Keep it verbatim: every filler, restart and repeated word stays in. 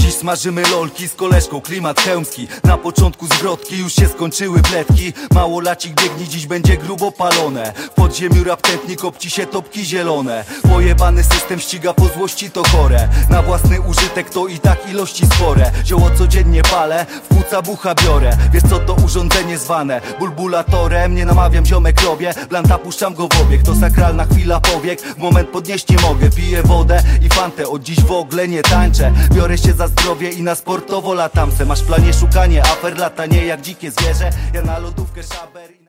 Dziś smażymy lolki z koleżką, klimat chełmski. Na początku zwrotki, już się skończyły pletki. Małolacik biegnie, dziś będzie grubo palone. W podziemiu rap tętni, kopci się topki zielone. Pojebany system ściga po złości, to chore. Na własny użytek to i tak ilości spore. Zioło codziennie palę, w płuca bucha biorę. Wiesz co to urządzenie zwane bulbulatorem? Nie namawiam, ziomek robię, blanta puszczam go w obieg. To sakralna chwila powiek, w moment podnieść nie mogę. Piję wodę i fantę, od dziś w ogóle nie tańczę. Biorę się za zdrowie i na sportowo latam se. Masz w planie szukanie afer, latanie jak dzikie zwierzę. Ja na lodówkę szaber.